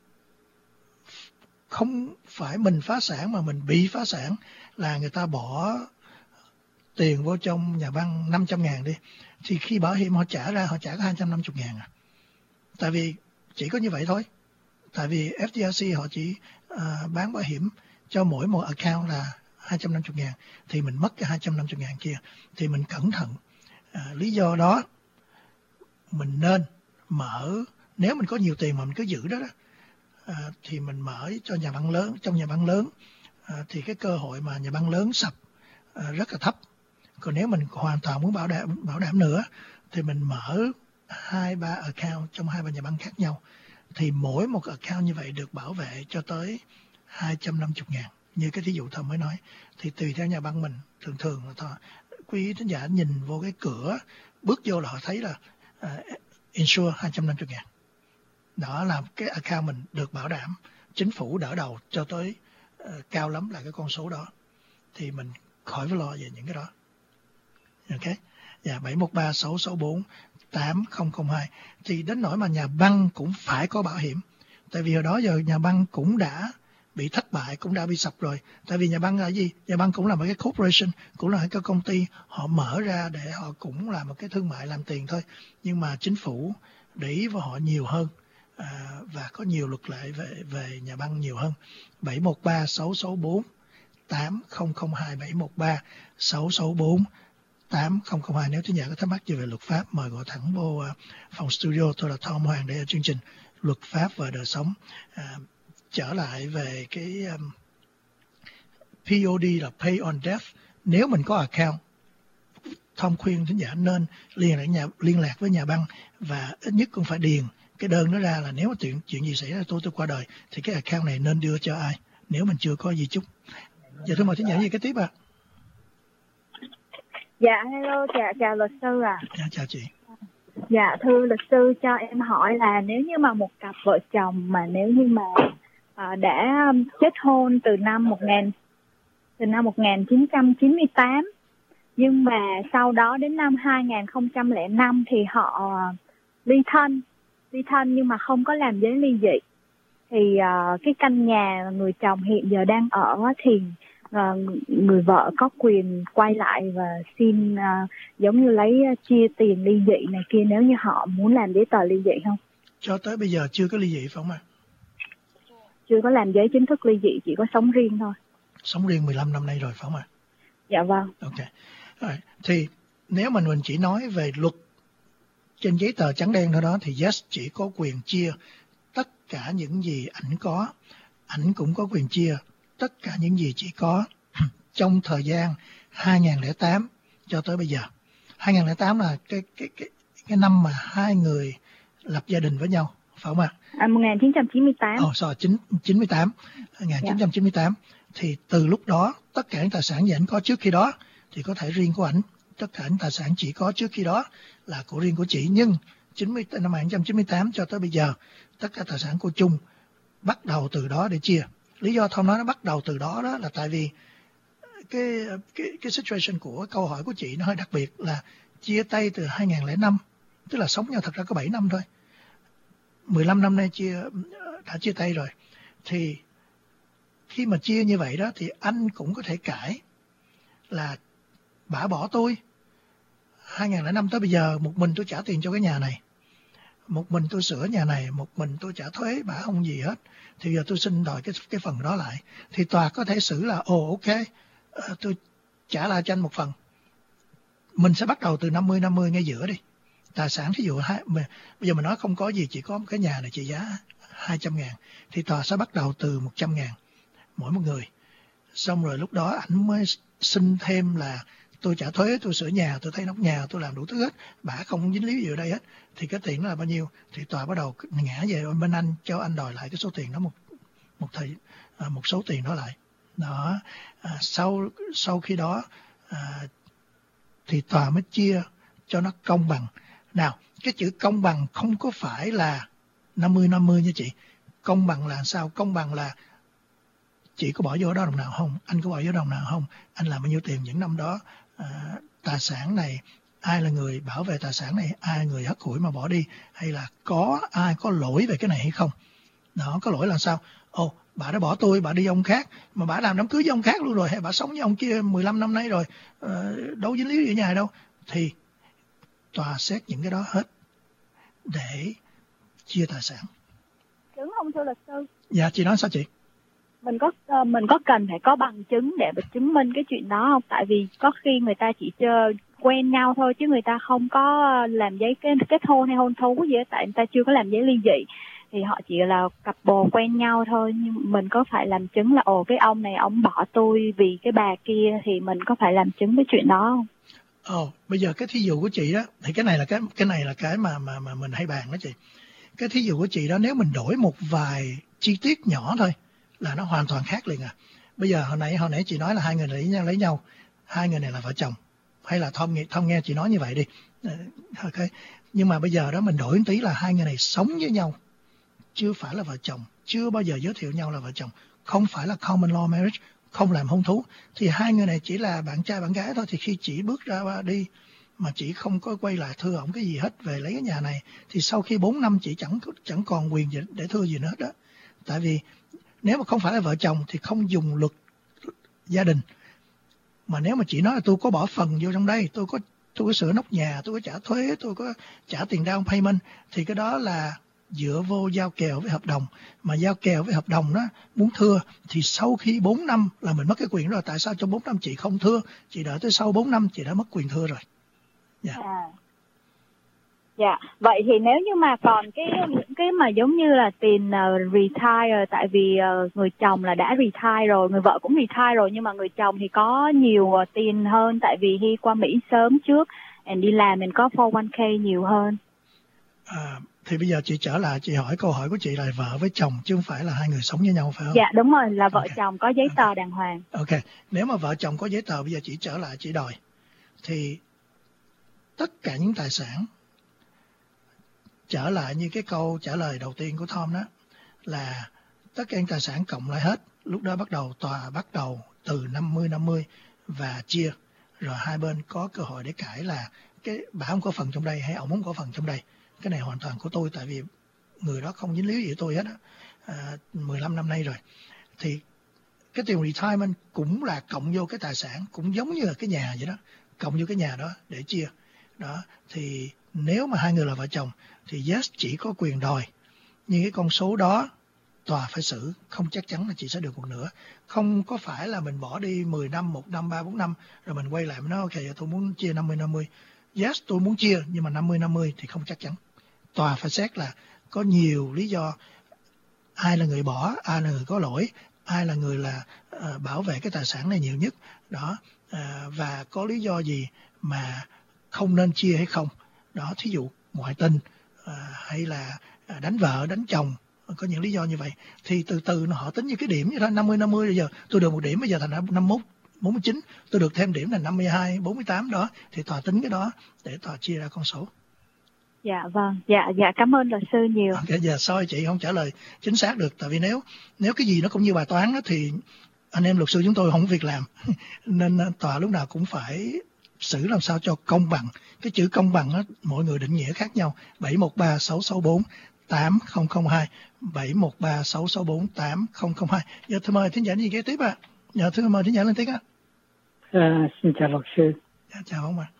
không phải mình phá sản mà mình bị phá sản, là người ta bỏ tiền vô trong nhà băng 500.000 đi, thì khi bảo hiểm họ trả ra, họ trả có 250.000 à. Tại vì chỉ có như vậy thôi. Tại vì FDIC họ chỉ bán bảo hiểm cho mỗi một account là 250.000, thì mình mất cái 250.000 kia. Thì mình cẩn thận. Lý do đó mình nên mở, nếu mình có nhiều tiền mà mình cứ giữ đó, thì mình mở cho nhà băng lớn. Trong nhà băng lớn thì cái cơ hội mà nhà băng lớn sập rất là thấp. Còn nếu mình hoàn toàn muốn bảo đảm nữa thì mình mở 2-3 account trong 2-3 nhà băng khác nhau, thì mỗi một account như vậy được bảo vệ cho tới 250.000. Như cái thí dụ Thơm mới nói, thì tùy theo nhà băng mình, thường là quý thính giả nhìn vô cái cửa, bước vô là họ thấy là insure 250.000. Đó là cái account mình được bảo đảm, chính phủ đỡ đầu cho tới cao lắm là cái con số đó, thì mình khỏi phải lo về những cái đó. Ok, dạ 713 664 8002. Thì đến nỗi mà nhà băng cũng phải có bảo hiểm. Tại vì hồi đó giờ nhà băng cũng đã bị thất bại, cũng đã bị sập rồi. Tại vì nhà băng là gì? Nhà băng cũng là một cái corporation, cũng là cái công ty họ mở ra để họ cũng là một cái thương mại làm tiền thôi. Nhưng mà chính phủ để ý vào họ nhiều hơn và có nhiều luật lệ về nhà băng nhiều hơn. 713-664-8002, 713-664-8002. Nếu thính giả có thắc mắc gì về luật pháp, mời gọi thẳng vô phòng studio. Tôi là Tom Hoàng để ở chương trình Luật pháp và đời sống. Trở lại về cái POD là Pay on Death. Nếu mình có account, Tom khuyên thính giả nên liên lạc với nhà băng và ít nhất cũng phải điền cái đơn đó ra là nếu mà chuyện gì xảy ra tôi qua đời thì cái account này nên đưa cho ai nếu mình chưa có gì chúc. Dạ thưa mời thính giả gì cái tiếp ạ. Dạ hello, chào luật sư ạ. Dạ chào chị. Dạ thưa luật sư, cho em hỏi là nếu như mà một cặp vợ chồng mà nếu như mà đã kết hôn từ năm 1998 nhưng mà sau đó đến năm 2005 thì họ ly thân nhưng mà không có làm giấy ly dị, thì cái căn nhà người chồng hiện giờ đang ở thì người vợ có quyền quay lại và xin giống như lấy chia tiền ly dị này kia nếu như họ muốn làm giấy tờ ly dị không? Cho tới bây giờ chưa có ly dị phải không ạ? Chưa có làm giấy chính thức ly dị, chỉ có sống riêng thôi. Sống riêng 15 năm nay rồi phải không ạ? Dạ vâng. Ok. Rồi. Thì nếu mà mình chỉ nói về luật trên giấy tờ trắng đen đó thì yes, chỉ có quyền chia tất cả những gì ảnh có. Ảnh cũng có quyền chia tất cả những gì chỉ có trong thời gian 2008 cho tới bây giờ. 2008 là cái năm mà hai người lập gia đình với nhau, phải không ạ? 1998. 1998. Thì từ lúc đó, tất cả những tài sản gì ảnh có trước khi đó thì có thể riêng của ảnh. Tất cả những tài sản chỉ có trước khi đó là của riêng của chị. Nhưng năm 1998 cho tới bây giờ, tất cả tài sản của chung bắt đầu từ đó để chia. Lý do Tom nói nó bắt đầu từ đó là tại vì cái situation của câu hỏi của chị nó hơi đặc biệt là chia tay từ 2005, tức là sống nhau thật ra có 7 năm thôi. 15 năm nay đã chia tay rồi. Thì khi mà chia như vậy đó thì anh cũng có thể cãi là bả bỏ tôi 2005 tới bây giờ một mình tôi trả tiền cho cái nhà này, một mình tôi sửa nhà này, một mình tôi trả thuế, bả không gì hết, thì giờ tôi xin đòi cái phần đó lại. Thì tòa có thể xử là ok, tôi trả lại cho anh một phần. Mình sẽ bắt đầu từ 50-50 ngay giữa đi. Tài sản thí dụ bây giờ mình nói không có gì, chỉ có một cái nhà này trị giá 200.000 thì tòa sẽ bắt đầu từ 100.000 mỗi một người. Xong rồi lúc đó ảnh mới xin thêm là tôi trả thuế, tôi sửa nhà, tôi thay nóc nhà, tôi làm đủ thứ hết, bả không dính líu gì ở đây hết, thì cái tiền đó là bao nhiêu? Thì tòa bắt đầu ngã về bên anh, cho anh đòi lại cái số tiền đó một số tiền đó lại. Đó, sau khi đó thì tòa mới chia cho nó công bằng. Nào, cái chữ công bằng không có phải là 50-50 nha chị. Công bằng là sao? Công bằng là chị có bỏ vô đó đồng nào không? Anh có bỏ vô đồng nào không? Anh làm bao nhiêu tiền những năm đó? Tài sản này, ai là người bảo vệ tài sản này? Ai là người hất hủi mà bỏ đi? Hay là có ai có lỗi về cái này hay không? Đó, có lỗi là sao? Bà đã bỏ tôi, bà đi ông khác, mà bà làm đám cưới với ông khác luôn rồi, hay bà sống với ông kia 15 năm nay rồi, đâu dính líu gì ở nhà đâu. Thì tòa xét những cái đó hết để chia tài sản. Chứng không thưa luật sư? Dạ, chị nói sao chị? Mình có cần phải có bằng chứng để mà chứng minh cái chuyện đó không? Tại vì có khi người ta chỉ quen nhau thôi chứ người ta không có làm giấy kết hôn hay hôn thú gì, tại người ta chưa có làm giấy ly dị. Thì họ chỉ là cặp bồ quen nhau thôi, nhưng mình có phải làm chứng là cái ông này ông bỏ tôi vì cái bà kia, thì mình có phải làm chứng cái chuyện đó không? Bây giờ cái thí dụ của chị đó thì cái này là cái mà mình hay bàn đó chị. Cái thí dụ của chị đó nếu mình đổi một vài chi tiết nhỏ thôi là nó hoàn toàn khác liền à. Bây giờ hồi nãy chị nói là hai người lấy nhau, hai người này là vợ chồng, hay là Tom nghe chị nói như vậy đi. Okay. Nhưng mà bây giờ đó mình đổi một tí là hai người này sống với nhau, chưa phải là vợ chồng, chưa bao giờ giới thiệu nhau là vợ chồng, không phải là common law marriage, không làm hôn thú, thì hai người này chỉ là bạn trai bạn gái thôi. Thì khi chị bước ra đi mà chị không có quay lại thưa ổng cái gì hết về lấy cái nhà này, thì sau khi 4 năm chị chẳng còn quyền gì để thưa gì nữa hết đó. Tại vì nếu mà không phải là vợ chồng thì không dùng luật gia đình. Mà nếu mà chị nói là tôi có bỏ phần vô trong đây, tôi có sửa nóc nhà, tôi có trả thuế, tôi có trả tiền down payment, thì cái đó là dựa vô giao kèo với hợp đồng. Mà giao kèo với hợp đồng đó, muốn thưa thì sau khi 4 năm là mình mất cái quyền rồi. Tại sao trong 4 năm chị không thưa? Chị đợi tới sau 4 năm chị đã mất quyền thưa rồi. Dạ, vậy thì nếu như mà còn cái mà giống như là tiền retire, tại vì người chồng là đã retire rồi, người vợ cũng retire rồi, nhưng mà người chồng thì có nhiều tiền hơn tại vì khi qua Mỹ sớm trước, and đi làm mình có 401k nhiều hơn. Thì bây giờ chị trở lại, chị hỏi câu hỏi của chị là vợ với chồng chứ không phải là hai người sống với nhau, phải không? Dạ đúng rồi, là vợ chồng có giấy tờ đàng hoàng. Ok, nếu mà vợ chồng có giấy tờ, bây giờ chị trở lại chị đòi, thì tất cả những tài sản, trở lại như cái câu trả lời đầu tiên của Tom đó, là tất cả những tài sản cộng lại hết. Lúc đó tòa bắt đầu từ 50-50 và chia, rồi hai bên có cơ hội để cãi là bà không có phần trong đây hay ông không có phần trong đây. Cái này hoàn toàn của tôi, tại vì người đó không dính líu gì với tôi hết á, 15 năm nay rồi. Thì cái tiền retirement cũng là cộng vô cái tài sản, cũng giống như là cái nhà vậy đó, cộng vô cái nhà đó để chia. Đó, thì nếu mà hai người là vợ chồng thì yes, chỉ có quyền đòi, nhưng cái con số đó tòa phải xử, không chắc chắn là chị sẽ được một nửa. Không có phải là mình bỏ đi 10 năm, 1 năm, 3, 4 năm rồi mình quay lại mình nói ok, tôi muốn chia 50-50. Yes, tôi muốn chia, nhưng mà 50-50 thì không chắc chắn. Tòa phải xét là có nhiều lý do, ai là người bỏ, ai là người có lỗi, ai là người là bảo vệ cái tài sản này nhiều nhất đó, và có lý do gì mà không nên chia hay không đó. Thí dụ ngoại tình, hay là đánh vợ, đánh chồng, có những lý do như vậy. Thì từ từ họ tính như cái điểm như đó, 50-50, bây giờ tôi được 1 điểm, bây giờ thành 51, 49, tôi được thêm điểm là 52, 48 đó, thì tòa tính cái đó để tòa chia ra con số. Dạ vâng, dạ cảm ơn luật sư nhiều. Okay, dạ sorry chị không trả lời chính xác được, tại vì nếu cái gì nó cũng như bài toán đó, thì anh em luật sư chúng tôi không có việc làm. Nên tòa lúc nào cũng phải xử làm sao cho công bằng. Cái chữ công bằng đó, mỗi người định nghĩa khác nhau. 713-664-8002, 713-664-8002. Giờ thưa mời thính giả gì kế tiếp ạ? Dạ thưa mời thính giả lên tiếng ạ. Xin chào luật sư. Dạ, chào ông ạ.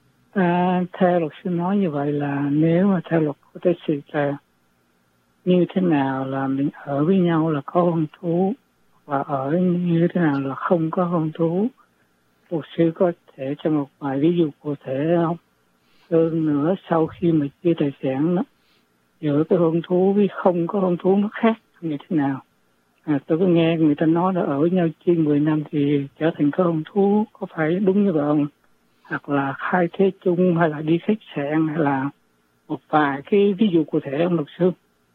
Theo luật sư nói như vậy là nếu mà theo luật của tế sự là như thế nào là mình ở với nhau là có hôn thú, và ở như thế nào là không có hôn thú. Luật sư có thể cho một vài ví dụ cụ thể không? Hơn nữa, sau khi mà chia tài sản đó, giữa cái hôn thú với không có hôn thú nó khác như thế nào? Tôi có nghe người ta nói là ở với nhau trên 10 năm thì trở thành có hôn thú, có phải đúng như vậy không? Hoặc là khai thuế chung, hay là đi khách sạn, hay là một vài cái ví dụ cụ thể ông luật sư?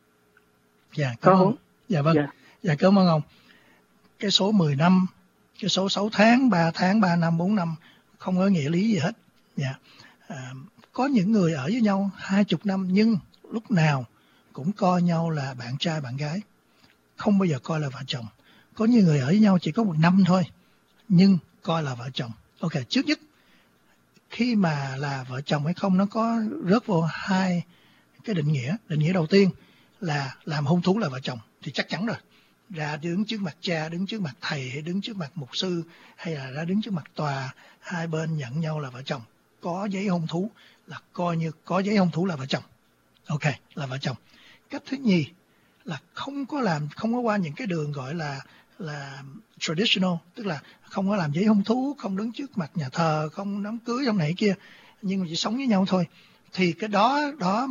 Dạ, cảm ơn. Dạ vâng. Dạ cảm ơn ông. Cái số 10 năm, cái số 6 tháng, 3 tháng, 3 năm, 4 năm không có nghĩa lý gì hết. Dạ. Có những người ở với nhau 20 năm nhưng lúc nào cũng coi nhau là bạn trai bạn gái, không bao giờ coi là vợ chồng. Có những người ở với nhau chỉ có 1 năm thôi nhưng coi là vợ chồng. Ok, trước nhất khi mà là vợ chồng hay không, nó có rớt vô hai cái định nghĩa. Định nghĩa đầu tiên là làm hôn thú là vợ chồng thì chắc chắn rồi, ra đứng trước mặt cha, đứng trước mặt thầy, hay đứng trước mặt mục sư, hay là ra đứng trước mặt tòa, hai bên nhận nhau là vợ chồng, có giấy hôn thú là coi như có giấy hôn thú là vợ chồng. Ok, là vợ chồng. Cách thứ nhì là không có qua những cái đường gọi là traditional, tức là không có làm giấy hôn thú, không đứng trước mặt nhà thờ, không đám cưới trong này kia, nhưng mà chỉ sống với nhau thôi. Thì cái đó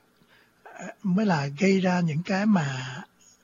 mới là gây ra những cái mà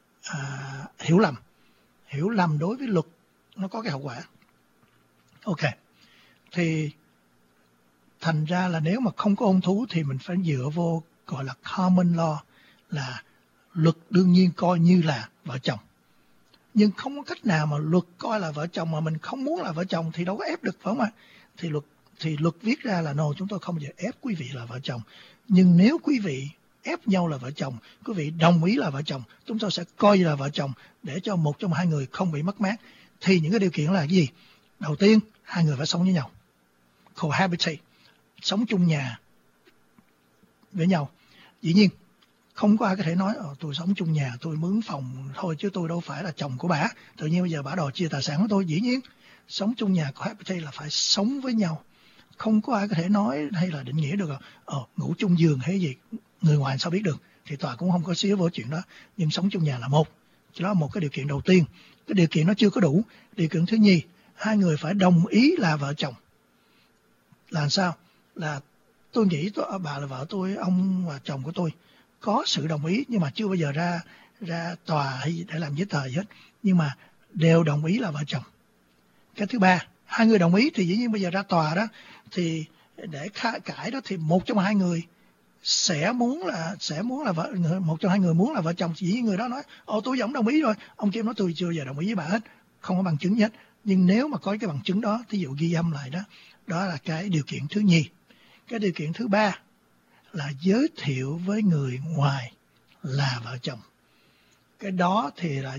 hiểu lầm đối với luật, nó có cái hậu quả. Ok, thì thành ra là nếu mà không có hôn thú thì mình phải dựa vô gọi là common law, là luật đương nhiên coi như là vợ chồng. Nhưng không có cách nào mà luật coi là vợ chồng mà mình không muốn là vợ chồng thì đâu có ép được, phải không ạ? Thì luật viết ra là no, chúng tôi không bao giờ ép quý vị là vợ chồng. Nhưng nếu quý vị ép nhau là vợ chồng, quý vị đồng ý là vợ chồng, chúng tôi sẽ coi như là vợ chồng để cho một trong hai người không bị mất mát. Thì những cái điều kiện là cái gì? Đầu tiên, hai người phải sống với nhau, cohabitate. sống chung nhà với nhau. Dĩ nhiên không có ai có thể nói tôi sống chung nhà, tôi mướn phòng thôi chứ tôi đâu phải là chồng của bả, tự nhiên bây giờ bả đòi chia tài sản của tôi. Dĩ nhiên sống chung nhà cohabitate là phải sống với nhau. Không có ai có thể nói hay là định nghĩa được ngủ chung giường hay gì, người ngoài sao biết được, thì tòa cũng không có xía vô chuyện đó. Nhưng sống chung nhà là một, đó là một cái điều kiện đầu tiên. Cái điều kiện nó chưa có đủ. Điều kiện thứ nhì, hai người phải đồng ý là vợ chồng. Là sao? Là tôi nghĩ bà là vợ tôi, ông và chồng của tôi có sự đồng ý, nhưng mà chưa bao giờ ra tòa hay để làm giấy tờ gì hết, nhưng mà đều đồng ý là vợ chồng. Cái thứ ba, hai người đồng ý thì dĩ nhiên bây giờ ra tòa đó thì để cãi đó thì một trong hai người sẽ muốn là vợ, một trong hai người muốn là vợ chồng, thì dĩ nhiên người đó nói tôi vẫn đồng ý rồi, ông kia nói tôi chưa bao giờ đồng ý với bà hết, không có bằng chứng gì hết. Nhưng nếu mà có cái bằng chứng đó, thí dụ ghi âm lại đó, đó là cái điều kiện thứ nhì. Cái điều kiện thứ ba là giới thiệu với người ngoài là vợ chồng. Cái đó thì là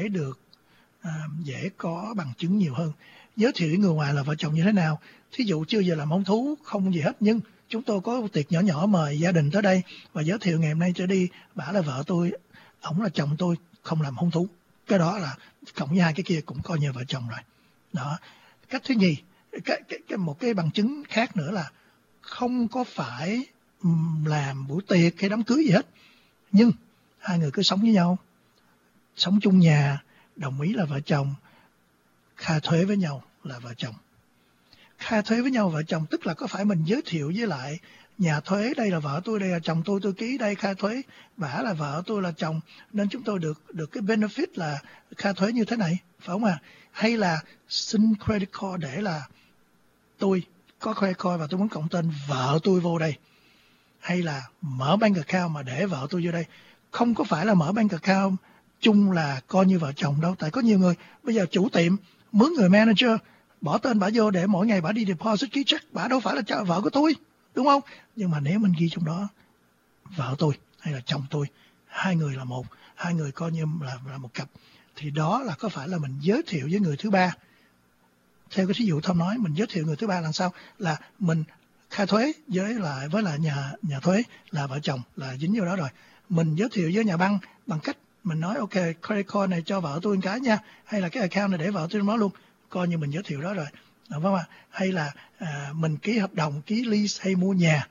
dễ có bằng chứng nhiều hơn. Giới thiệu với người ngoài là vợ chồng như thế nào? Thí dụ chưa giờ làm hôn thú không gì hết, nhưng chúng tôi có tiệc nhỏ nhỏ mời gia đình tới đây và giới thiệu ngày hôm nay trở đi bả là vợ tôi, ổng là chồng tôi, không làm hôn thú. Cái đó là cộng với hai cái kia cũng coi như vợ chồng rồi. Đó. Cách thứ nhì, một cái bằng chứng khác nữa là không có phải làm buổi tiệc hay đám cưới gì hết, nhưng hai người cứ sống với nhau, sống chung nhà, đồng ý là vợ chồng, khai thuế với nhau là vợ chồng. Khai thuế với nhau vợ chồng tức là có phải mình giới thiệu với lại nhà thuế đây là vợ tôi, đây là chồng tôi ký đây khai thuế, bả là vợ tôi là chồng, nên chúng tôi được cái benefit là khai thuế như thế này, phải không à? Hay là xin credit card để là tôi có credit card và tôi muốn cộng tên vợ tôi vô đây, hay là mở bank account mà để vợ tôi vô đây. Không có phải là mở bank account chung là coi như vợ chồng đâu, tại có nhiều người bây giờ chủ tiệm mướn người manager bỏ tên bả vô để mỗi ngày bả đi deposit ký check, bả đâu phải là vợ của tôi, đúng không? Nhưng mà nếu mình ghi trong đó vợ tôi hay là chồng tôi, hai người là một, hai người coi như là một cặp, thì đó là có phải là mình giới thiệu với người thứ ba. Theo cái thí dụ Tom nói, mình giới thiệu người thứ ba là sao? Là mình khai thuế với lại nhà thuế là vợ chồng, là dính vô đó rồi. Mình giới thiệu với nhà băng bằng cách mình nói ok, credit card này cho vợ tôi một cái nha, hay là cái account này để vợ tôi nó luôn, coi như mình giới thiệu đó rồi, đúng không ạ? Hay là mình ký hợp đồng, ký lease hay mua nhà,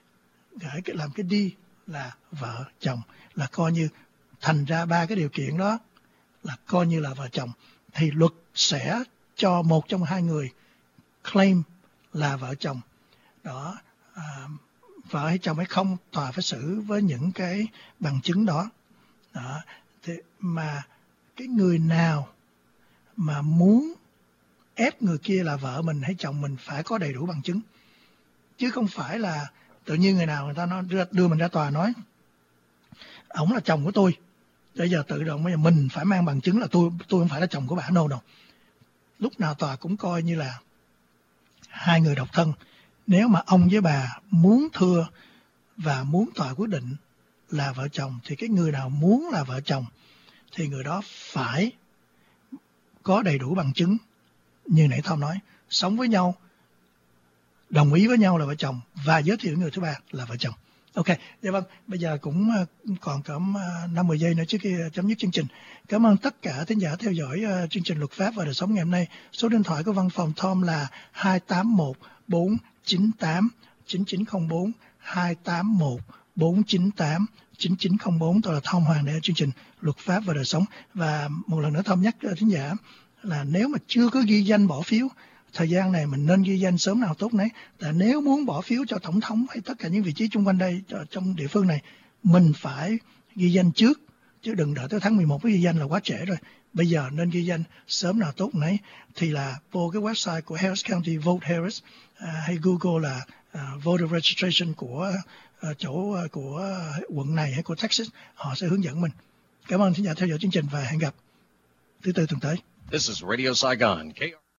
làm cái deal là vợ chồng, là coi như thành ra ba cái điều kiện đó là coi như là vợ chồng, thì luật sẽ cho một trong hai người claim là vợ chồng đó. Vợ hay chồng hay không, tòa phải xử với những cái bằng chứng đó. Thì mà cái người nào mà muốn ép người kia là vợ mình hay chồng mình phải có đầy đủ bằng chứng, chứ không phải là tự nhiên người nào người ta nói, đưa mình ra tòa nói ổng là chồng của tôi, bây giờ tự động bây giờ mình phải mang bằng chứng là tôi không phải là chồng của bà. No. Lúc nào tòa cũng coi như là hai người độc thân. Nếu mà ông với bà muốn thưa và muốn tòa quyết định là vợ chồng, thì cái người nào muốn là vợ chồng thì người đó phải có đầy đủ bằng chứng như nãy Tom nói, sống với nhau, đồng ý với nhau là vợ chồng và giới thiệu người thứ ba là vợ chồng. Ok, dạ vâng, bây giờ cũng còn cỡ 50 giây nữa trước khi chấm dứt chương trình. Cảm ơn tất cả thính giả theo dõi chương trình Luật Pháp và Đời Sống ngày hôm nay. Số điện thoại của văn phòng Tom là 281-498-9904, 281-498-9904. Tôi là Tom Hoàng để chương trình Luật Pháp và Đời Sống. Và một lần nữa Tom nhắc thính giả là nếu mà chưa có ghi danh bỏ phiếu, thời gian này mình nên ghi danh sớm nào tốt nấy. Tại nếu muốn bỏ phiếu cho tổng thống hay tất cả những vị trí xung quanh đây trong địa phương này, mình phải ghi danh trước, chứ đừng đợi tới tháng 11 mới ghi danh là quá trễ rồi. Bây giờ nên ghi danh sớm nào tốt nấy. Thì là vô cái website của Harris County Vote Harris, hay Google là voter registration của chỗ của quận này hay của Texas, họ sẽ hướng dẫn mình. Cảm ơn thính giả theo dõi chương trình và hẹn gặp thứ Tư tuần tới. This is Radio Saigon.